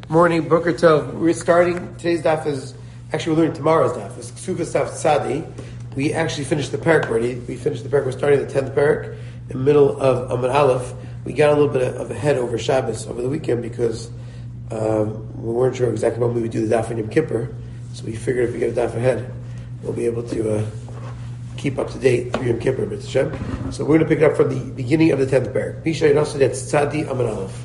Morning, Boker Tov. We're starting, today's daf is, actually we're learning tomorrow's daf. It's Ksuvas Daf Tzadi. We actually finished the parak already. We finished the parak, we're starting the 10th parak, in the middle of Amud Aleph. We got a little bit of a head over Shabbos, over the weekend, because we weren't sure exactly when we would do the daf in Yom Kippur. So we figured if we get a daf ahead, we'll be able to keep up to date through Yom Kippur, Mitzvah Shem. So we're going to pick it up from the beginning of the 10th parak. Misha Yinosa Det Tzadi Amud Aleph.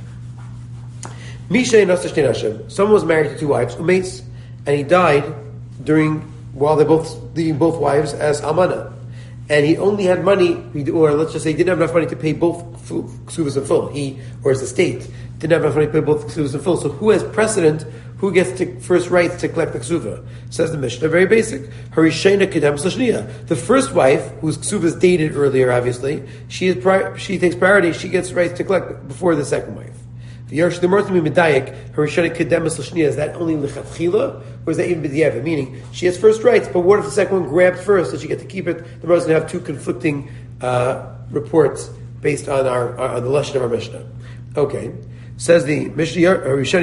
Someone was married to two wives, Umeis, and he died while they're both leaving both wives as Amana. And he only had money, or let's just say he didn't have enough money to pay both ksuvas in full. He, or his estate, didn't have enough money to pay both ksuvas in full. So who has precedent? Who gets first rights to collect the ksuva? Says the Mishnah, very basic. The first wife, whose ksuva is dated earlier, obviously, she takes priority, she gets rights to collect before the second wife. Is that only lechatchila, or is that even b'diavad? Meaning, she has first rights, but what if the second one grabbed first? Does she get to keep it? The Gemara is going to have two conflicting reports based on the lashon of our Mishnah. Okay, says the Mishnah: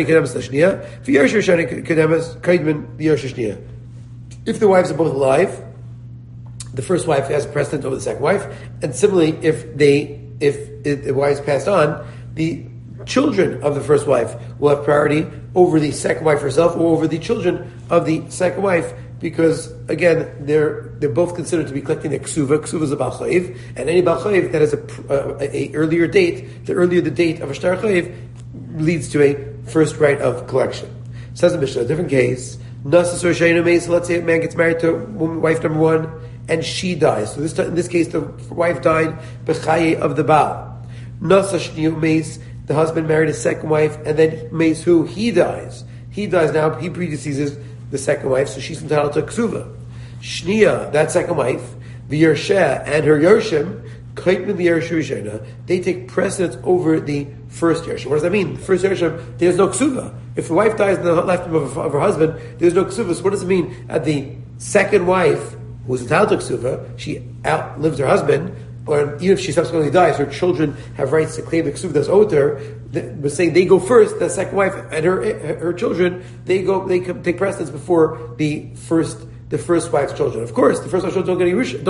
if the wives are both alive, the first wife has precedent over the second wife, and similarly, if the wives passed on, the children of the first wife will have priority over the second wife herself or over the children of the second wife, because again they're both considered to be collecting the ksuva. Ksuva is a bal chayiv, and any bal chayiv that has a earlier date, the earlier the date of a shtar chayiv leads to a first right of collection. Says the Mishnah, a different case. So let's say a man gets married to wife number one and she dies. So in this case the wife died b'chaye of the baal. The husband married his second wife, and then makes who? He dies. He dies now, he predeceases the second wife, so she's entitled to ksuva. Shnia, that second wife, the Yersheh and her Yershim, they take precedence over the first Yershim. What does that mean? The first Yershim, there's no ksuva. If the wife dies in the lifetime of her husband, there's no ksuva. So what does it mean? That the second wife, who's entitled to ksuva, she outlived her husband, or even if she subsequently dies, her children have rights to claim the ksuv that's owed to her. But saying they go first, the second wife and her children, they take precedence before the first wife's children. Of course, the first wife's children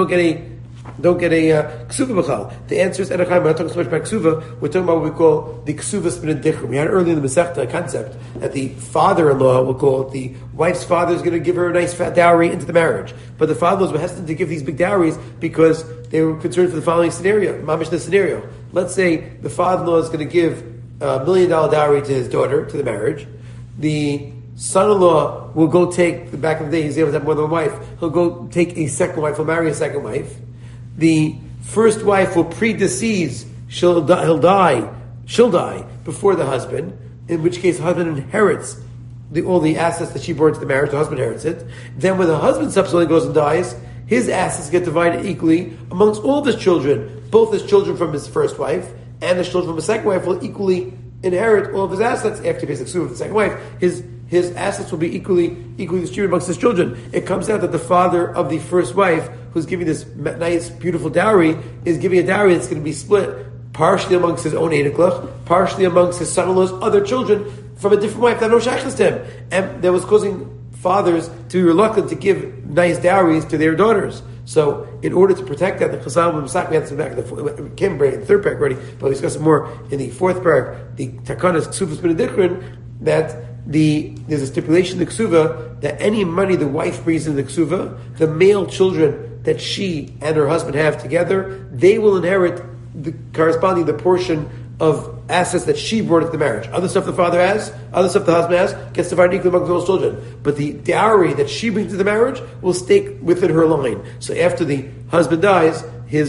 don't get a ksuva b'chal. The answer is, we're not talking so much about ksuva, we're talking about what we call the ksuva spin dichrim. We had earlier in the Masechta a concept that the father-in-law, we'll call it, the wife's father is going to give her a nice fat dowry into the marriage. But the father-in-law was hesitant to give these big dowries because they were concerned for the following scenario, mamish the scenario. Let's say the father-in-law is going to give $1 million dowry to his daughter, to the marriage. The son-in-law will go take, back in the day he's able to have more than one wife, he'll go take a second wife, he'll marry a second wife. The first wife will predecease, she'll die before the husband, in which case the husband inherits all the assets that she brought into the marriage, the husband inherits it. Then when the husband subsequently goes and dies, his assets get divided equally amongst all of his children. Both his children from his first wife and his children from his second wife will equally inherit all of his assets after he pays the ksuva of the second wife. His assets will be equally distributed amongst his children. It comes out that the father of the first wife, who's giving this nice, beautiful dowry, is giving a dowry that's going to be split partially amongst his own Eidiklach, partially amongst his son-in-law's other children from a different wife that no shaykhs to him. And that was causing fathers to be reluctant to give nice dowries to their daughters. So, in order to protect that, the Chazal and Masak, we had some back in the Kimber in the third parak already, but we'll discuss it more in the fourth parak, the Takanas Ksuvas Benedikrin, that there's a stipulation in the Ksuva that any money the wife brings in the Ksuva, the male children that she and her husband have together, they will inherit the portion of assets that she brought into the marriage. Other stuff the father has, other stuff the husband has, gets divided equally among those children. But the dowry that she brings to the marriage will stay within her line. So after the husband dies,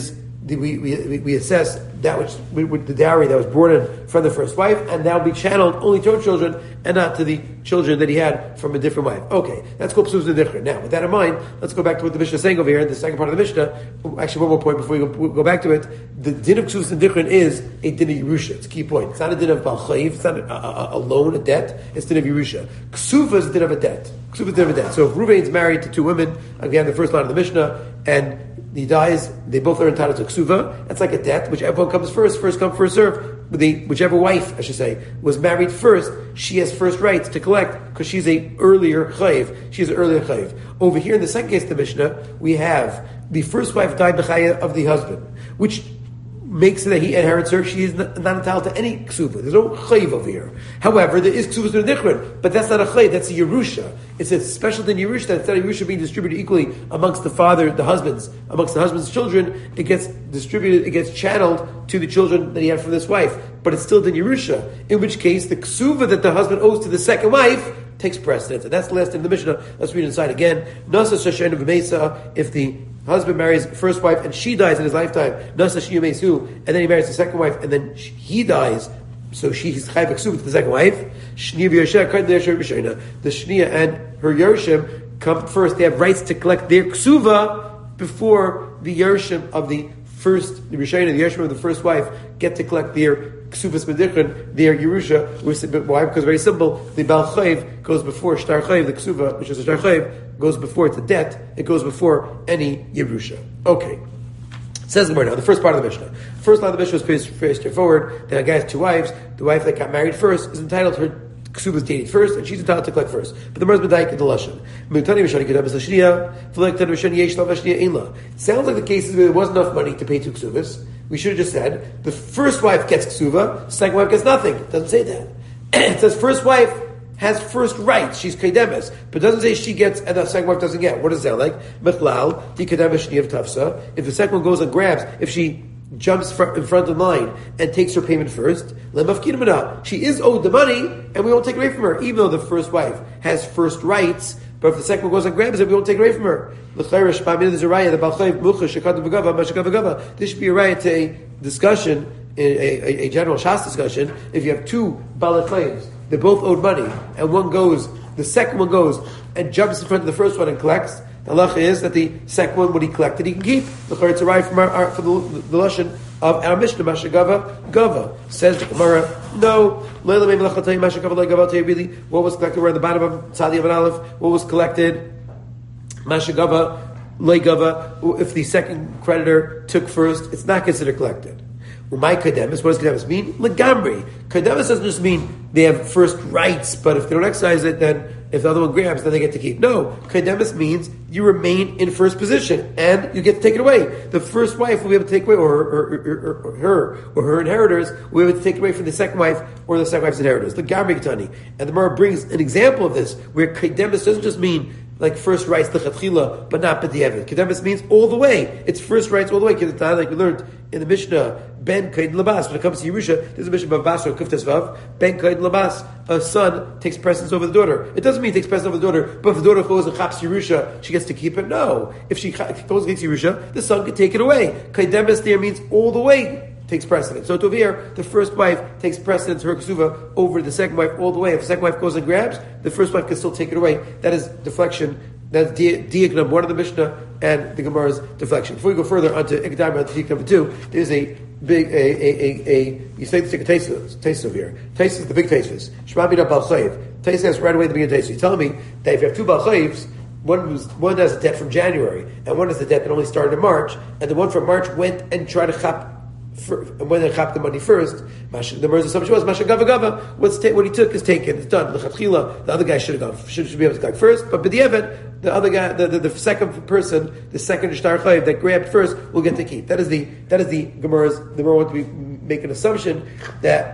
we assess that which the dowry that was brought in from the first wife, and that will be channeled only to her children and not to the children that he had from a different wife. Okay, that's called Psuz Nedichrin. Now, with that in mind, let's go back to what the Mishnah is saying over here in the second part of the Mishnah. Actually, one more point before we go back to it. The din of Psuz Nedichrin is a din of Yerusha. It's a key point. It's not a din of Bal Chayiv. It's not a loan, a debt. It's din of Yerusha. Ksuva is a din of a debt. Ksuva is a din of a debt. So if Ruvain's married to two women, again, the first line of the Mishnah, and he dies, they both are entitled to ksuva. That's like a debt, which everyone comes first come, first serve. whichever wife, I should say, was married first, she has first rights to collect because she's an earlier chayiv. She's an earlier chayiv. Over here in the second case of the Mishnah, we have the first wife died b'chaya of the husband, which makes it that he inherits her. She is not entitled to any ksuva. There's no chayiv over here. However, there is ksuvas in the dichron, but that's not a chayiv. That's a yerusha. It's a special thing yerusha. That instead of yerusha being distributed equally amongst the husband's children, it gets distributed. It gets channeled to the children that he had from this wife. But it's still the yerusha. In which case, the ksuva that the husband owes to the second wife takes precedence. And that's the last in the Mishnah. Let's read inside again. Nasa shashen v'meisa. If the husband marries first wife and she dies in his lifetime, nasa shiyu, and then he marries the second wife and then he dies, so she's chayv ksuva to the second wife. Shniya the shniya and her yershim come first. They have rights to collect their ksuva before the yershim of the Rishayna, the yershim of the first wife, get to collect their ksuvas medichron, their yerusha. Why? Because very simple. The bal chayv goes before shtar chayv. The ksuva, which is a shtar chayv, goes before it's a debt. It goes before any yerusha. Okay. Says the word now. The first part of the Mishnah. First line of the Mishnah is very straightforward. That a guy has two wives. The wife that got married first is entitled to her ksuba's dated first, and she's entitled to collect first. But the Merz Medayik in the Lashon. It sounds like the cases where there wasn't enough money to pay two ksubas. We should have just said, the first wife gets ksuba, second wife gets nothing. It doesn't say that. It says first wife has first rights, she's kedemes, but it doesn't say she gets and the second wife doesn't get. What does that like? Mechlal, di kedemes shniyav tafsa. If the second one goes and grabs, if she jumps in front of the line and takes her payment first, she is owed the money, and we won't take it away from her, even though the first wife has first rights. But if the second one goes and grabs it, we won't take it away from her. This should be a riot to a discussion, a general Shas discussion. If you have two Baal claims, they both owed money, and the second one goes and jumps in front of the first one and collects. The halacha is that the second one, what he collected, he can keep. It's a right from the lashon of our Mishnah, Mashagava Gava. Says the Gemara, no. Really, what was collected? We're at the bottom of Tzadi of an Aleph. What was collected? Mashagava, Leigava. If the second creditor took first, it's not considered collected. My kademis, what does kademis mean? Legambri. Kademis doesn't just mean they have first rights, but if they don't exercise it, then if the other one grabs, then they get to keep. No, kademis means you remain in first position and you get to take it away. The first wife will be able to take away, or her inheritors will be able to take it away from the second wife or the second wife's inheritors. Legambri Ketani. And the Gemara brings an example of this where kademis doesn't just mean like first rights lechatchila, but not b'diavad. Kedemis means all the way. It's first rights all the way. Like we learned in the Mishnah, Ben Kaid Labas. When it comes to Yerusha, there's a Mishnah Babas or Kuftes Vav. Ben Kaid Labas. A son takes precedence over the daughter. It doesn't mean he takes precedence over the daughter, but if the daughter goes and chaps Yerusha, she gets to keep it. No, if she goes against Yerusha, the son can take it away. Kedemis there means all the way takes precedence. So to here, the first wife takes precedence, her ksuva, over the second wife all the way. If the second wife goes and grabs, the first wife can still take it away. That is deflection. That's diagnam, one of the Mishnah, and the Gemara's deflection. Before we go further onto Ikdam, on diak number 2, there's a big, you say the taste over here. Taste is the big taste. Shema Bina Bal Chayiv. Taste is right away at the beginning of taste. You're telling me that if you have two Bal Chayivs, one has a debt from January, and one has a debt that only started in March, and the one from March went and tried to chap. And when they chap the money first, the Mer's assumption was Masha Gava Gava. What he took is taken. It's done. The other guy should be able to collect first, but b'diavad, the other guy, the second person, the second Shtar Chayiv that grabbed first will get to keep. That is the Gemara's. The Gemara wants to make an assumption that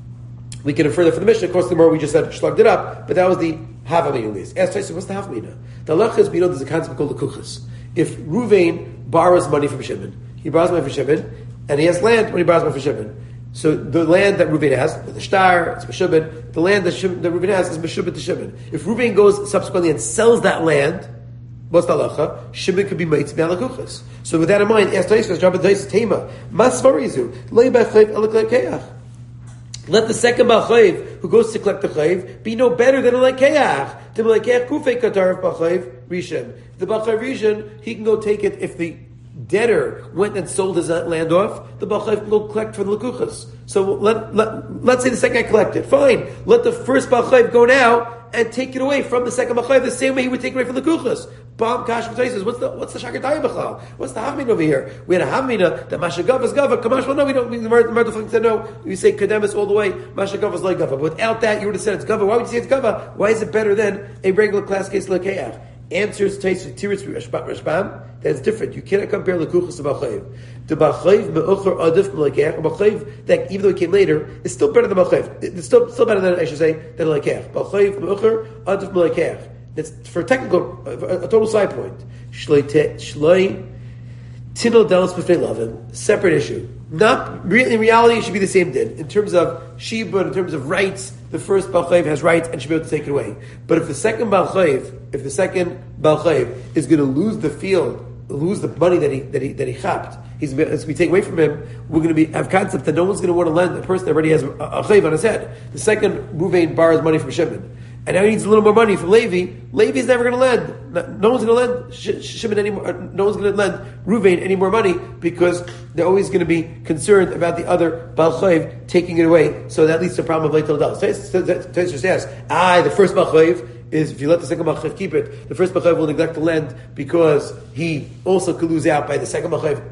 we can infer that from the Mishnah. Of course, the Gemara we just said slugged it up, but that was the Havaminulis. Ask Tyson, what's the Havamina? The halach is, there's a concept called the Kuchas. If Ruvain borrows money from Shimon, he borrows money from Shimon, and he has land when he borrows money from Shimon. So the land that Reuven has, the shtar, it's Meshubin. The land that Reuven has is Meshubin to Shimon. If Reuven goes subsequently and sells that land, what's the halacha? Shimon could be made to be alakuchas. So with that in mind, ask Taisvus, Rabbi Taisvus Tema, Masvarizu, Lei B'Chayiv Elaklekeach. Let the second B'Chayiv who goes to collect the chayiv be no better than a lekeach. The lekeach kufei katar B'Chayiv Rishon. The B'Chayiv Rishon, he can go take it if the debtor went and sold his land off, the Baal Chayv can go collect for the Lekuchas. So let's say the second guy collected. Fine. Let the first Baal Chayv go now and take it away from the second Baal Chayv the same way he would take it away from the Lekuchas. Bomb Kash says, what's the Shakatayim B'chal? What's the Havmina over here? We had a Havmina that Mashagav is Gava. Kamash, well, no, we don't. The Mardaflik said no. We say Kademis all the way. Mashagav is like Gava. But without that, you would have said it's Gava. Why would you say it's Gava? Why is it better than a regular class case Lekeach? Answers Tiritz Rashbam. That's different. You cannot compare Lekuchas to B'chayiv. The B'chayiv me'ucher adif Lekeach. B'chayiv that even though it came later, is still better than B'chayiv. It's still better than, I should say, than Lekeach. B'chayiv me'ucher adif Lekeach. It's for a technical, a total side point. Shloi tinol delis b'fnei lavin, separate issue. Not really, in reality, it should be the same din. In terms of Sheba, in terms of rights, the first Baal Chayiv has rights and should be able to take it away. But if the second Baal Chayiv is going to lose the field, lose the money that he chapped, as we take away from him, we're going to have concept that no one's going to want to lend a person that already has a chayiv on his head. The second Ruvain borrows money from Shimon, and now he needs a little more money from Levi. Levi's never going to lend. No one's going to lend Shimon anymore. No one's going to lend Ruvain any more money because they're always going to be concerned about the other Baal Chayiv taking it away. So that leads to a problem of Leitel Dal. Tais just asks, the first Baal Chayiv is if you let the second Baal Chayiv keep it, the first Baal Chayiv will neglect the land because he also could lose out by the second Baal Chayiv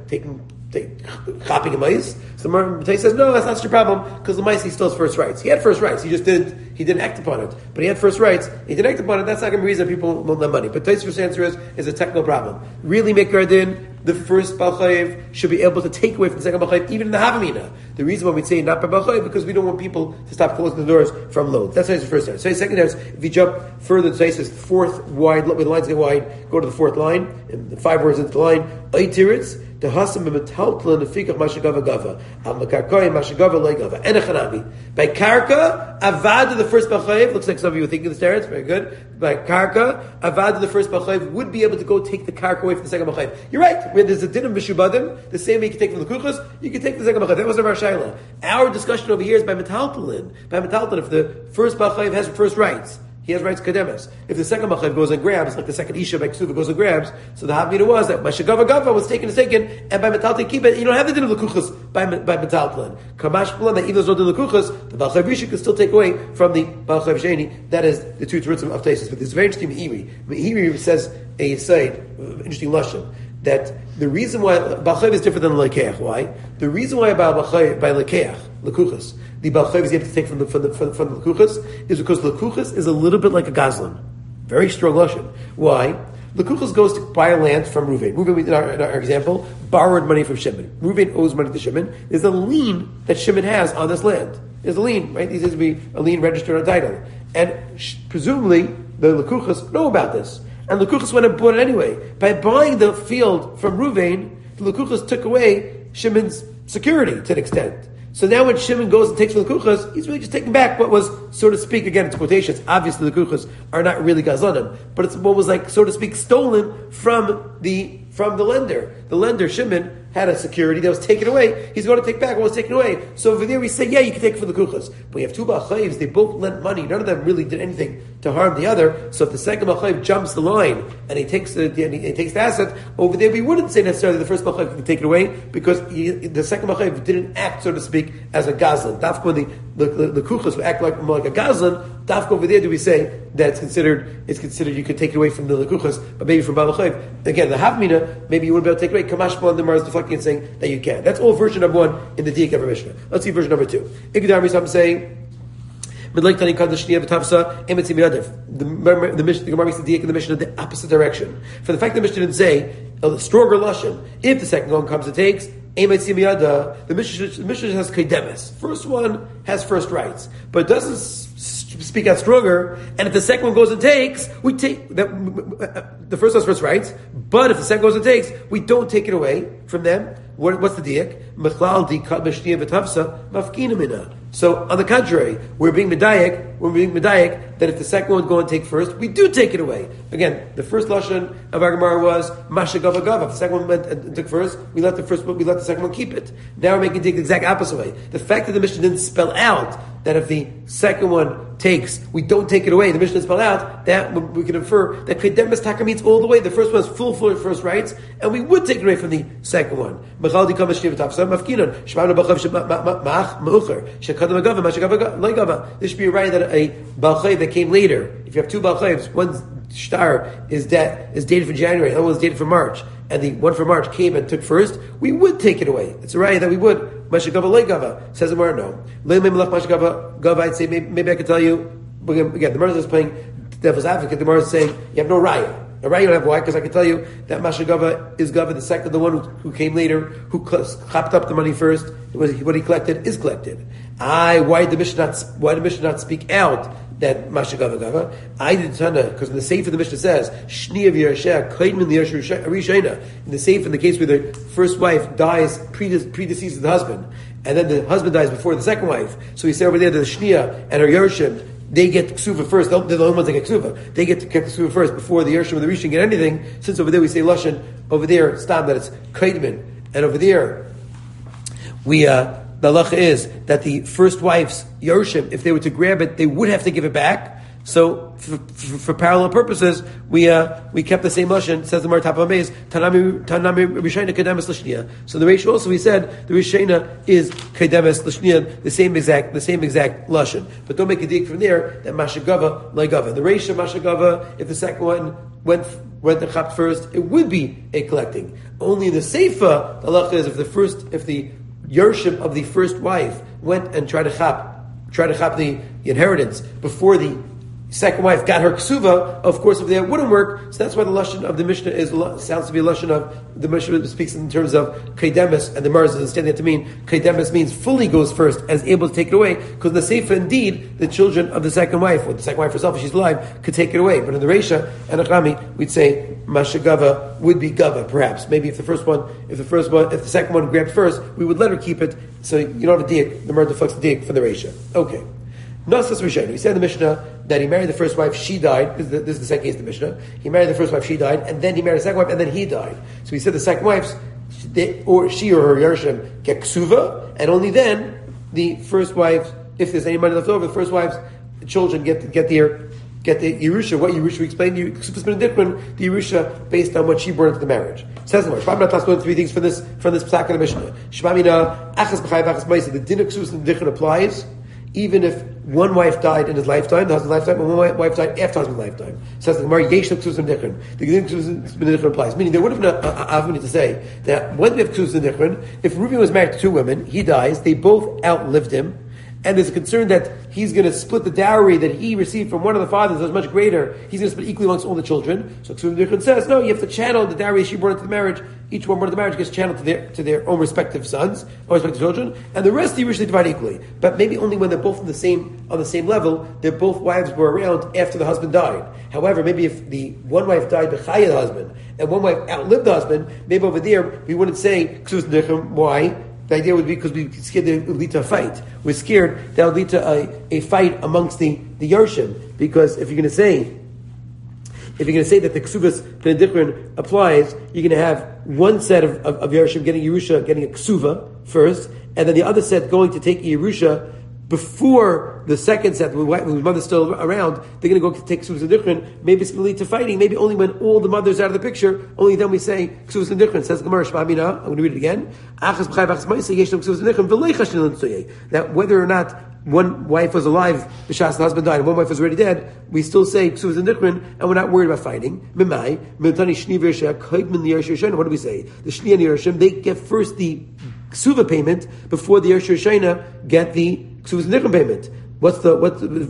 chopping a mice. So Tais says, no, that's not your problem because the mice he still has first rights. He had first rights. He didn't act upon it. But he had first rights. He didn't act upon it. That's not going to be the reason that people won't lend money. But Tais' answer is a technical problem. Really make Gardin, the first Baal Chayiv should be able to take away from the second Baal Chayiv, even in the Havamina. The reason why we say not by Baal Chayiv because we don't want people to stop closing the doors from load. That's Tais' first answer. So his second answer, if you jump further to Tais' fourth wide, when the lines get wide, go to the fourth line, and the 5 words into the line, Aitiritz, the Hasam Metaltlan, the Fikach Mashagava Gava, Amakarkoy, Mashagava Legava, Enechanami. By Karka, Avad the first Baal Chayiv, looks like some of you were thinking this, Terence, very good. By Karka, Avad the first Baal Chayiv would be able to go take the Karka away from the second Baal Chayiv. You're right, where there's a din of Mishubadim, the same way you can take from the Kuchas, you can take from the second Baal Chayiv. That was our Shaila. Our discussion over here is by Metaltlan. By Metaltlan, if the first Baal Chayiv has first rights, he has rights kademes. If the second Baal Chayiv goes and grabs, like the second Isha by Ksuva goes and grabs, so the Havmina was that Mashagava Gava was taken, and by Metaltlan keep it. You don't have the din of Lekuchas by Metaltlan. Kamash Pulan, that even though there's no din of Lekuchas, the Baal Chayiv Rishon can still take away from the Baal Chayiv Sheni. That is the two Terutzim of Taisus. But this is very interesting. Meiri says a side, interesting lashon, that the reason why Baal Chayiv is different than Lekeach. Why? The reason why by Lekeach, Lekuchas, the Baal Chayiv is able to take from the Lekuchas is because Lekuchas is a little bit like a Gazlan. Very strong lashon. Why? Lekuchas goes to buy land from Ruvain. Ruvain, in our example, borrowed money from Shimon. Ruvain owes money to Shimon. There's a lien that Shimon has on this land. There's a lien, right? There needs to be a lien registered on title. And presumably, the Lekuchas know about this. And Lekuchas went and bought it anyway. By buying the field from Ruvain, the Lekuchas took away Shimon's security to an extent. So now when Shimon goes and takes from the Lekuchas, he's really just taking back what was, so to speak, again, it's quotations. Obviously, the Lekuchas are not really Gazlanim, but it's what was like, so to speak, stolen from the lender. The lender, Shimon, had a security that was taken away. He's going to take back what was taken away. So over there we say, yeah, you can take it from the Lekuchas. But we have two Baal Chayivs, they both lent money. None of them really did anything to harm the other. So if the second Baal Chayiv jumps the line and he takes the asset, over there we wouldn't say necessarily the first Baal Chayiv can take it away because the second Baal Chayiv didn't act, so to speak, as a Gazlan. Dafka when the Lekuchas would act like more like a Gazlan, Dafka over there do we say that it's considered you could take it away from the Lekuchas, but maybe from Baal Chayiv. Again, the Havmina, maybe you wouldn't be able to take it away. Kamash Bal and the Mar is deflecting and saying that you can. That's all version number 1 in the Diak of Mishnah. Let's see version number 2. Igdar Misam say the Gemara makes the Diak in the Mishnah the opposite direction. For the fact that the Mishnah didn't say a stronger lashon, if the second one comes and takes, the Mishnah has kaidemes. First one has first rights, but it doesn't speak out stronger. And if the second one goes and takes, we take that. The first has first rights, but if the second goes and takes, we don't take it away from them. What's the diak? So on the contrary, we're being medayek that if the second one go and take first, we do take it away. Again, the first lashon of our Gemara was mashagava gava. If the second one went and took first, we let the second one keep it. Now we're making it the exact opposite way. The fact that the Mishnah didn't spell out that if the second one takes, we don't take it away. The Mishnah didn't spell out that we can infer that kedemes taka means all the way. The first one has full first rights, and we would take it away from the second one. This should be a right that a Baal Chayiv that came later, if you have two Baal Chayivs, one's shtar is dated for January, the other one is dated for March, and the one for March came and took first, we would take it away. It's a raya that we would. Mashagava legava says the Gemara no. I'd say maybe I could tell you again. The Gemara is playing devil's advocate. The Gemara is saying you have no raya. A raya you don't have. Why? Because I can tell you that Mashagava is Gava, the one who came later, who clapped up the money first. What he collected is collected. Why did the Mishnah not speak out that Mashagava Gava? I did Tana, because in the Sefer the Mishnah says Shni of Yerusha Kaidmin Yerusha. In the Sefer, in the case where the first wife dies predeceases the husband, and then the husband dies before the second wife. So we say over there that the Shnia and her Yerushim, they get ksuva first. They're the only ones that get ksuva. They get to get the ksuva first before the Yerushim or the Rishon get anything. Since over there we say lashon, over there stam that it's kaidmin, and over there we the halacha is that the first wife's Yerushim, if they were to grab it, they would have to give it back. So for parallel purposes, we kept the same lashon. Says the Martapa Maze, Tanami Rishayna Kedemes Lashnia. So the ratio also we said the Rishayna is Kedemes Lashnia, the same exact lashon. But don't make a dig from there that Mashagava Laigava. The ratio Mashagava, if the second one went to Chapt first, it would be a collecting. Only in the Seifa, the halacha is if the Yershim of the first wife went and tried to chap the inheritance before the second wife got her ksuva, of course, if that wouldn't work, so that's why the lashon of the Mishnah sounds to be a lashon of the Mishnah speaks in terms of kaidemis, and the Mars understanding that to mean kaidemis means fully goes first as able to take it away, because in the Seifa, indeed, the children of the second wife, or the second wife herself, if she's alive, could take it away. But in the Reisha and Achami, we'd say Mashagava would be Gava, perhaps. Maybe if the second one grabbed first, we would let her keep it, so you don't have a diak, the Murder deflects the diak for the Reisha. Okay. Nasas Rishayna. We said in the Mishnah that he married the first wife, she died. This is the second case of the Mishnah. He married the first wife, she died, and then he married the second wife, and then he died. So we said the second wife's, or she or her Yerushim get ksuva, and only then the first wife, if there's any money left over, the first wife's children get the Yerusha. What Yerusha? We explained the Yerusha based on what she brought into the marriage. Says the Gemara. Shmamina Tasman three things from this psak of the Mishnah. Shmamina achas b'chayv achas ma'isa. The din of ksus and dichron applies even if one wife died in his lifetime, the husband's lifetime, and one wife died after husband's lifetime. Says the Gemara, yesh ksus and dichron. The din of ksus and dichron applies. Meaning there would have been a avoni to say that when we have ksus and dichron, if Reuben was married to two women, he dies, they both outlived him, and there's a concern that he's going to split the dowry that he received from one of the fathers that's much greater. He's going to split equally amongst all the children. So Ksuv Dichron says, no, you have to channel the dowry she brought into the marriage. Each one brought into the marriage gets channeled to their own respective sons, or respective children, and the rest you usually divide equally. But maybe only when they're both on the same level, their both wives were around after the husband died. However, maybe if the one wife died b'chaya the husband, and one wife outlived the husband, maybe over there we wouldn't say Ksuv Dichron. Why? The idea would be because we're scared that it would lead to a fight. We're scared that it would lead to a fight amongst the Yershim. Because if you're going to say that the Ksuvas Benedichron applies, you're going to have one set of Yershim getting Yerusha, getting a Ksuva first, and then the other set going to take Yerusha before the second set, whose mother's still around. They're going to go take Ksuvas Benedichron. Maybe it's going to lead to fighting. Maybe only when all the mothers are out of the picture, only then we say Ksuvas Benedichron. Says Gemara Shmamina. I'm going to read it again. That whether or not one wife was alive, the husband died, and one wife was already dead, we still say Ksuvas Benedichron, and we're not worried about fighting. What do we say? The Shni and Yerusha, they get first the Ksuva payment before the Yerush Shayna get the Ksuvas Benedichron payment. What's the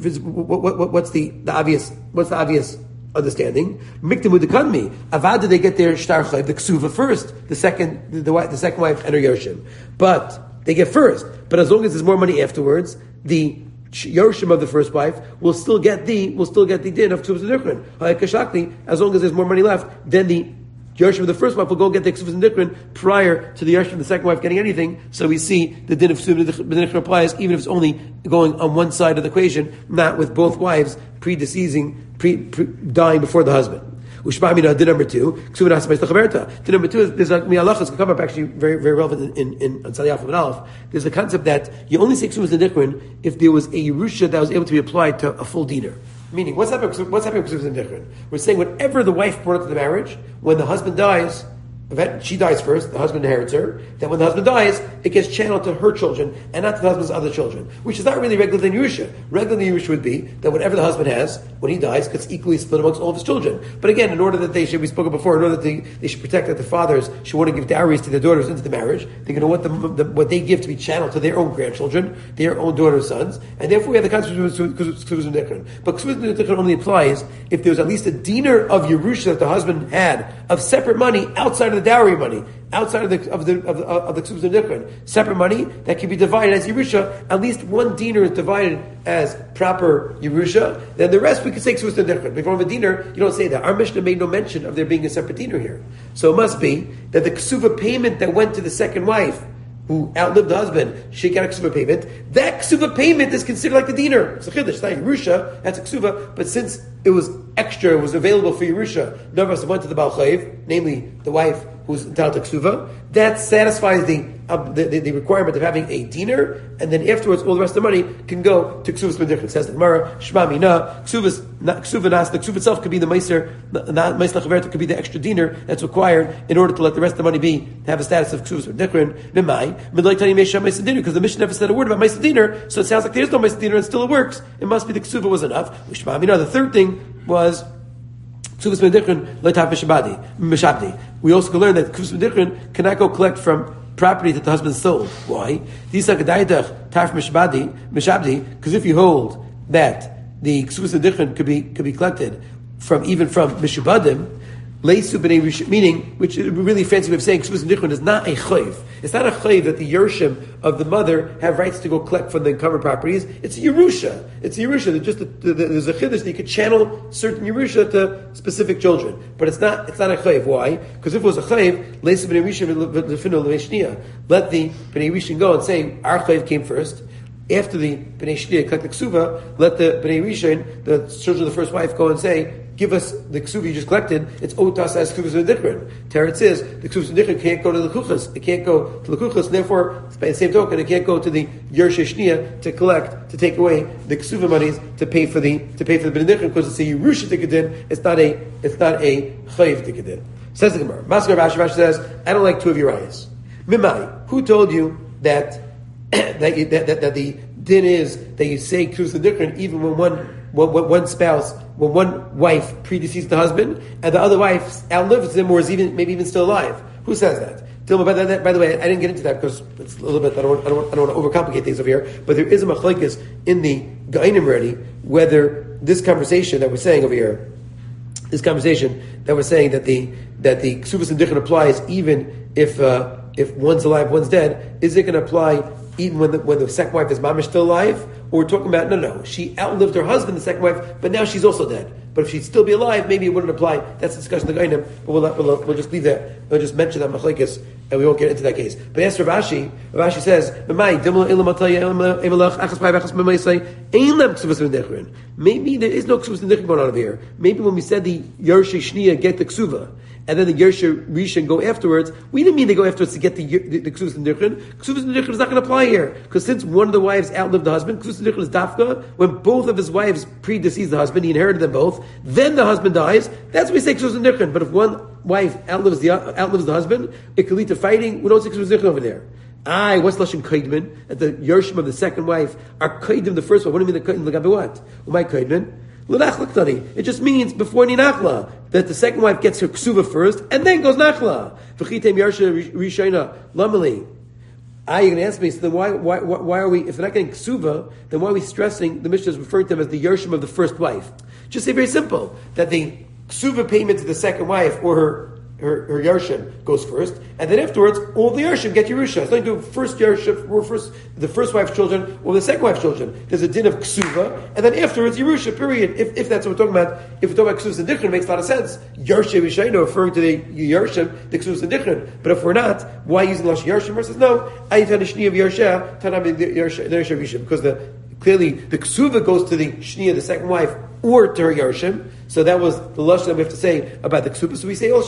obvious understanding? Mikdamu dekadmi. Avad they get their shtar chayv, the Ksuva first, the second wife and her Yerushim. But they get first. But as long as there's more money afterwards, the Yerushim of the first wife will still get the din of Ksuvas Benedichron. As long as there's more money left, then the Yerushim of the first wife will go get the Ksuvas Benedichron prior to the Yerushim of the second wife getting anything. So we see the din of Ksuvas Benedichron applies even if it's only going on one side of the equation, not with both wives dying before the husband. Din number two. Din number two is there's a halachas come up actually very very relevant in Tzaliyaf and Aleph. There's a concept that you only say Ksuvas Benedichron if there was a Yerusha that was able to be applied to a full dinar. Meaning, what's happening with Ksuvas Benedichron? We're saying whenever the wife brought into the marriage, when the husband dies, she dies first, the husband inherits her. Then when the husband dies, it gets channeled to her children and not to the husband's other children, which is not really regular in Yerusha. Regular in Yerusha would be that whatever the husband has, when he dies, gets equally split amongst all of his children. But again, in order that they should, we spoke before, in order that they should protect that the fathers should want to give dowries to their daughters into the marriage, they're going to want what they give to be channeled to their own grandchildren, their own daughters' sons, and therefore we have the concept of Ksuvas V'Nichron. But Ksuvas V'Nichron only applies if there was at least a dinar of Yerusha that the husband had of separate money outside of the dowry money, outside of the Ksuvas V'Nichron, separate money that can be divided as Yerusha. At least one dinar is divided as proper Yerusha. Then the rest we can say Ksuvas V'Nichron. If you don't have a dinar, you don't say that. Our Mishnah made no mention of there being a separate dinar here. So it must be that the Ksuva payment that went to the second wife, who outlived the husband, she got a ksuva payment. That ksuva payment is considered like the dinar. It's a chiddush. It's not Yerusha, that's a ksuva, but since it was extra, it was available for Yerusha, none of us went to the Baal Chayiv, namely the wife who's entitled to ksuva. That satisfies the requirement of having a dinar, and then afterwards all the rest of the money can go to ksuvas V'Nichron. It says the Gemara, Shema Mina, ksuva nas, the ksuva itself could be the meiser, meiser chaverta could be the extra dinar that's required in order to let the rest of the money be, to have a status of ksuvas V'Nichron. Because the Mishnah never said a word about meiser dinar, so it sounds like there's no meiser dinar and still it works. It must be the ksuva was enough. Shema Mina, the third thing was Ksuvas V'Nichron le'tav mishabdi. We also can learn that Ksuvas V'Nichron cannot go collect from property that the husband sold. Why? Because if you hold that the Ksuvas V'Nichron could be collected from mishubadim, meaning, which is a really fancy way of saying Ksuvas V'Nichron is not a chayv. It's not a chayv that the Yershim of the mother have rights to go collect from the encumbered properties. It's a Yerusha. It's a Yerusha. There's a chiddush that you could channel certain Yerusha to specific children. But it's not a chayv. Why? Because if it was a chayv, let the Bnei Rishon go and say, our chayv came first. After the Bnei Shnia collect the ksuva, let the Bnei Rishon, the children of the first wife, go and say, give us the ksuva you just collected. It's otas as Ksuvas V'Nichron. Teretz says the Ksuvas V'Nichron can't go to the Lukuchas. It can't go to the Lukuchas, and therefore, by the same token, it can't go to the Yershe Shnia to take away the ksuva monies to pay for the Bnei Nichron, because it's a Yerusha Tikadin. It's not a Chayiv Tikadin. Says the Gemara. Maskar Rashi says, I don't like two of your eyes. Mimai, who told you that the din is that you say Ksuvas V'Nichron even when one wife predeceased the husband and the other wife outlives him or is maybe even still alive. Who says that? By the way, I didn't get into that because it's a little bit. I don't want to overcomplicate things over here. But there is a machlokes in the Gainim already whether this conversation that we're saying over here, this conversation that we're saying that the Ksuvas V'Nichron applies even if one's alive, one's dead. Is it going to apply even when the second wife is mamish still alive? Or we're talking about, no, she outlived her husband, the second wife, but now she's also dead. But if she'd still be alive, maybe it wouldn't apply. That's the discussion of the Gainim, but we'll just leave that. We'll just mention that machlekes, and we won't get into that case. But as for Rashi says, maybe there is no Ksuvas V'Nichron going on over here. Maybe when we said the Yershe Shnia get the Ksuva, and then the Yershe Rishon go afterwards, we didn't mean they go afterwards to get the Ksuvas V'Nichron. Ksuvas V'Nichron is not going to apply here. Because since one of the wives outlived the husband, Ksuvas V'Nichron is dafka, when both of his wives predeceased the husband, he inherited them both, then the husband dies, that's when we say Ksuvas V'Nichron. But if one wife outlives the husband, it could lead to fighting, we don't say Ksuvas V'Nichron over there. What's Lashon Kaidman? That the Yershim of the second wife are Kaidim the first one. What do you mean the Kaidim? L'gabe what? Umay Kaidman? It just means before Ninachla, that the second wife gets her ksuva first, and then goes Nachla. V'chitem Yarsha Rishayna Lamali. You're going to ask me, so then why are we, if they're not getting ksuva, then why are we stressing, the Mishnah is referring to them as the Yershim of the first wife? Just say very simple, that the ksuva payment to the second wife, or her Yershim goes first, and then afterwards, all the Yershim get Yerusha. It's not to do first Yershim, or the first wife's children, or the second wife's children. There's a din of Ksuva, and then afterwards Yerusha, period. If that's what we're talking about, if we're talking about Ksuvas V'Nichron, it makes a lot of sense. Yershim Rishayna, referring to the Yershim, the Ksuvas V'Nichron. But if we're not, why using Lashon Yershim versus no? Ayitan Shni of Yersha, Tanam Yersha Rishim, because clearly the Ksuva goes to the Shnia, the second wife, or to her Yershim. So that was the lashon that we have to say about the ksuba. So we say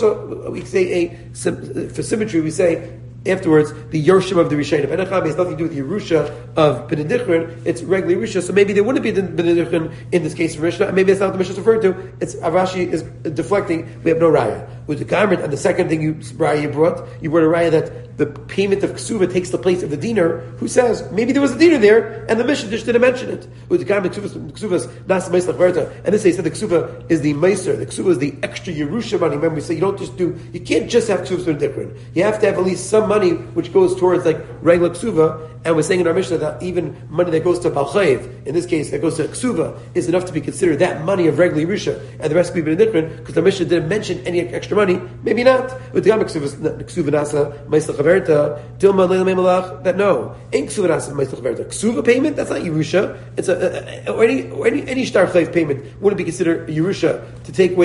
for symmetry, we say afterwards the Yershim of the Rishayim. Benacham has nothing to do with the Yerusha of Bnei Nichron. It's regular Yerusha. So maybe there wouldn't be the Bnei Nichron in this case of Rishna. Maybe that's not what the Mishnah is referring to. It's Rashi is deflecting. We have no raya. with the garment. And the second thing you brought a raya that the payment of ksuva takes the place of the dinar, who says maybe there was a dinar there and the Mishnah just didn't mention it. With the garment ksuvas nas meisach verta, and this they said the ksuva is the meiser, the ksuva is the extra Yerusha money. Remember we say you can't just have ksuvas from different. You have to have at least some money which goes towards like regular ksuva. And we're saying in our Mishnah that even money that goes to Balchayev, in this case that goes to Ksuva, is enough to be considered that money of regular Yerusha, and the rest could be different, because the Mishnah didn't mention any extra money, maybe not. With the Ksuva Nasa, Maisla Chaverta, Dilma Leila Memalach, that no. Ain't Ksuva Nasa, Maisla Chaverta. Ksuva payment, that's not Yerusha. It's or any Shtar Chayev payment wouldn't be considered Yerusha to take away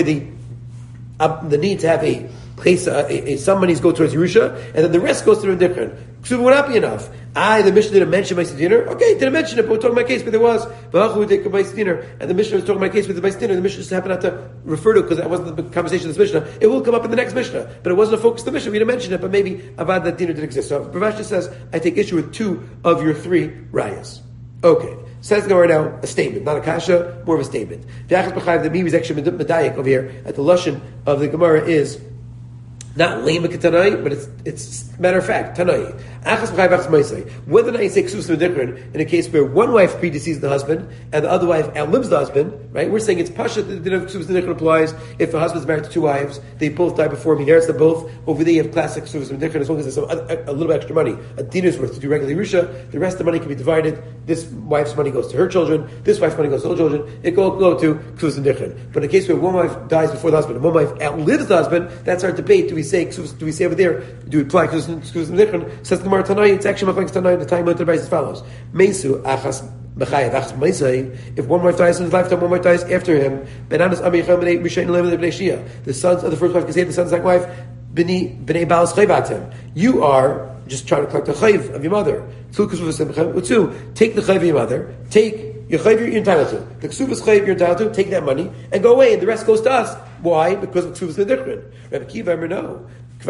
the need to have a place, some monies go towards Yerusha, and then the rest goes to the different. Ksuva would not be enough. The Mishnah didn't mention Ma'aseh Dinner. Okay, didn't mention it, but we're talking about a case where there was. And the Mishnah was talking about a case with the Ma'aseh Dinner. The Mishnah just happened not to refer to it because that wasn't the conversation of this Mishnah. It will come up in the next Mishnah, but it wasn't a focus of the Mishnah. We didn't mention it, but maybe Avad that dinner didn't exist. So Ravashta says, I take issue with 2 of your 3 rayas. Okay. Says the Gemara now a statement, not a kasha, more of a statement. The Achas B'chayv, the Mevi is actually medayik over here at the Lashon of the Gemara is not lema ketanai, but it's matter of fact tanai. Achas b'chayv achas ma'aseh. Whether or not you say ksus different in a case where one wife predeceases the husband and the other wife outlives the husband, right? We're saying it's pasha that the ksus different applies if the husband's married to 2 wives, they both die before him, he inherits them both. Over there you have classic ksus different as long as there's a little bit extra money, a dinar's worth to do regular Yerusha. The rest of the money can be divided. This wife's money goes to her children. This wife's money goes to her children. It go to ksus different. But in a case where one wife dies before the husband and one wife outlives the husband, that's our debate. Do we say over there? Do we apply ksus different? Says the Gemara Tanai. It's actually machlokes Tanai. The time to as follows: Mesu achas b'chayev achas ma'aseh. If one wife dies in his lifetime, one wife dies after him. Benanas amicham b'nei mishayin le'em b'nei shia. The sons of the first wife can say to the sons of that wife, b'nei balas chayvatim. You are just trying to collect the chayv of your mother. Take the chayv of your mother. Take your chayv you're entitled to. The ksuvas chayv you're entitled to. Take that money and go away, and the rest goes to us. Why? Because the ksuvas are different. Rabbi Kiva, no. The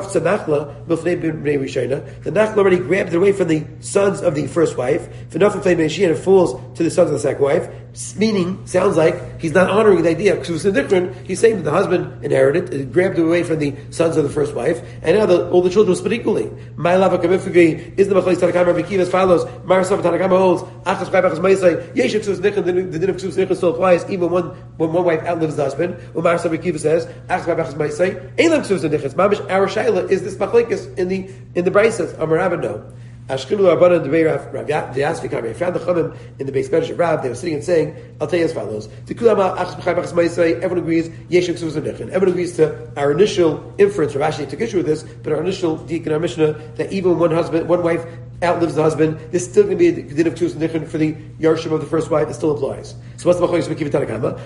Nachla already grabbed it away from the sons of the first wife. And it falls to the sons of the second wife. Meaning, sounds like he's not honoring the idea because it was different. He's saying that the husband inherited it, grabbed it away from the sons of the first wife, and now all the children will split equally. My lava is the Machlokes Tanakama Rabbi Kiva as follows. Marasav Tanakama holds Achas Chayv Achas Ma'aseh. Yeshiv Ksus Nichon. The din of Ksus Nichon still applies even when one wife outlives the husband. Marasav Rabbi Kiva says Achas Chayv Achas Ma'aseh. Eilam Ksus Nichon. Mamish our shaila is this machlekes in the Braises. Amar Rabban no. Ashkinu Rabbanan the Rav Yasvi Kamei. I found the Chachamim in the base bench of Rav. They were sitting and saying, "I'll tell you as follows: everyone agrees Yeshua Ksus Nichon. Everyone agrees to our initial inference. Rav Ashi took issue with this, but our initial dik in our Mishnah that even when one wife outlives the husband, there's still going to be a din of Ksus Nichon for the yarshim of the first wife. It still applies. So what's the machlokes we keep it Tanakama?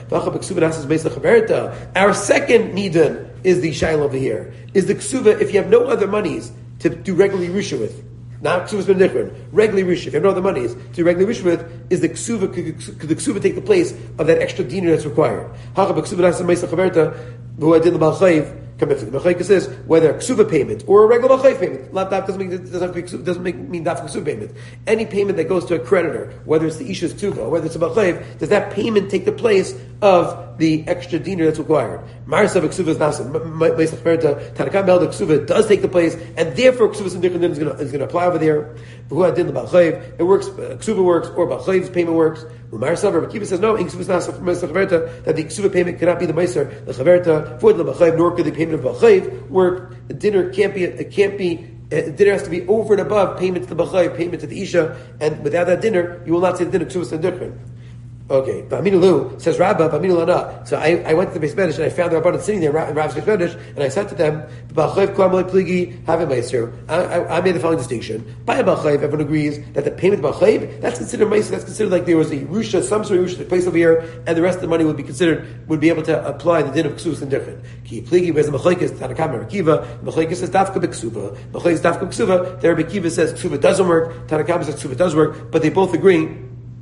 Our second nidun is the shaila over here. Is the ksuva if you have no other monies to do regular Yerusha with? Not ksuva's been different. Regular Yerusha, if you have no other monies to do regular Yerusha with, is the ksuva, could the ksuva take the place of that extra dinar that's required? The Machlokes says whether a ksuva payment or a regular chayv payment. Doesn't mean daf ksuva payment. Any payment that goes to a creditor, whether it's the isha's tuva, whether it's a balchayv, does that payment take the place of the extra dinar that's required? Marsav ksuva is nasan. Tanakam held that ksuva does take the place, and therefore ksuva is going to apply over there. It works. Ksuva works, or balchayv's payment works. Marsav Rabbi Kiva says no. That the ksuva payment cannot be the meiser the chaverta for the balchayv, nor could the payment of balchayv work. The dinner can't be. Dinner has to be over and above payment to the b'chayv, payment to the isha, and without that dinner, you will not say the dinner k'suvas and different. Okay, Ba'aminu Lu says Rabba, Ba'aminu Lana. So I went to the base medrash and I found the Rabbanan sitting there in Rav's base medrash, and I said to them, "B'chayv kol malei pligi have a meiser." I made the following distinction: by a b'chayv, everyone agrees that the payment b'chayv that's considered meiser. That's considered like there was a Yerusha, some sort of Yerusha took place over here, and the rest of the money would be able to apply the din of ksus and different. Ki pligi whereas the Machlokes Tanakam Rabbi Kiva, Machlokes says dafka b'ksuva, Machlokes dafka b'ksuva. There Rabbi Kiva says ksuva doesn't work, Tanakam says ksuva does work, but they both agree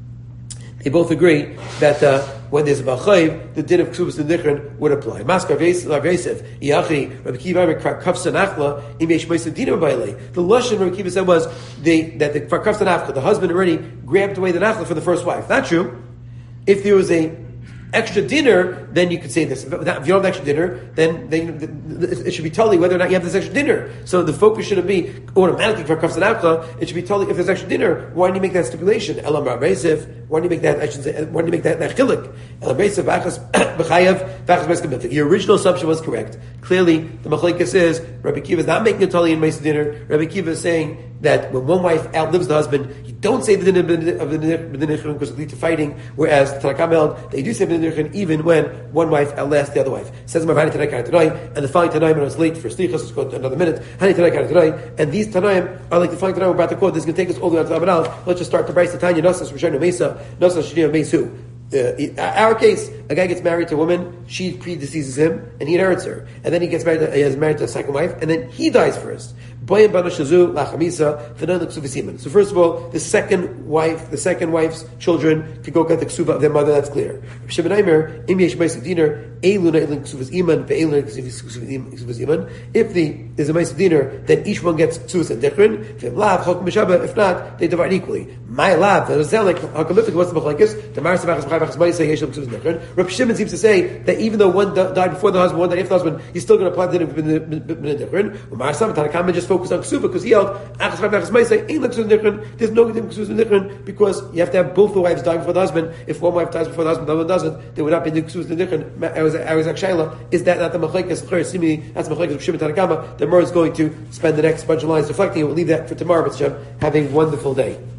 that when there's a b'chayv, the din of ksubas and dichron would apply. Maskar Yosef, Yachi, Rabbi Kiva, Kafsa Nachla, Imesh Meiser Dina Baile. The lashon Rabbi Kiva said was that the Kafsa Nachla, the husband already grabbed away the Nachla for the first wife. Not true. If there was a extra dinner, then you could say this. If you don't have extra dinner, then it should be totally whether or not you have this extra dinner. So the focus shouldn't be automatically for kafs and akla. It should be totally if there's extra dinner. Why do you make that stipulation? Elam Rabbeisif. Why do you make that? I should say. Why do you make that chilik? Elam Rabbeisif achas b'chayav v'achas b'eskabit. Your original assumption was correct. Clearly, the machlekes is Rabbi Kiva is not making a totally in Mesa dinner. Rabbi Kiva is saying that when one wife outlives the husband, you don't say the din of the nichrin because it leads to fighting. Whereas Tanakam held they do say the nichrin even when one wife outlasts the other wife. Says Marvani Tanakam tonight, and the following Tanaim when I was late for slichas. Let's go another minute. Hani Tanakam tonight, and these Tanaim are like the following Tanaim we're about to quote. This is going to take us all the way on to Abinal. Let's just start to Bryce the Tanya Nosas Rishon Mesa Nosas Shnia Mesu. Our case, a guy gets married to a woman, she predeceases him, and he inherits her. And then he is married to a second wife, and then he dies first. So first of all, the second wife's children could go get the ksuva of their mother, that's clear. If there's a ma'aseh dinner, then each one gets ksuvas and dichrin. If not, they divide equally. My lab, that doesn't sound like hakamifik, what's the machlekes? Reb Shimon seems to say that even though one died before the husband, one died after the husband, he's still going to apply the dichrin. Tanakama just focused on ksuva because he held there's no ksuva dichrin because you have to have both the wives dying before the husband. If one wife dies before the husband, the other one doesn't, there would not be the ksuva dichrin. I was Shaila, is that not the machlekes? Seemingly, that's the machlekes of Shimon Tanakama. The Gemara is going to spend the next bunch of lines reflecting. We'll leave that for tomorrow, but have a wonderful day.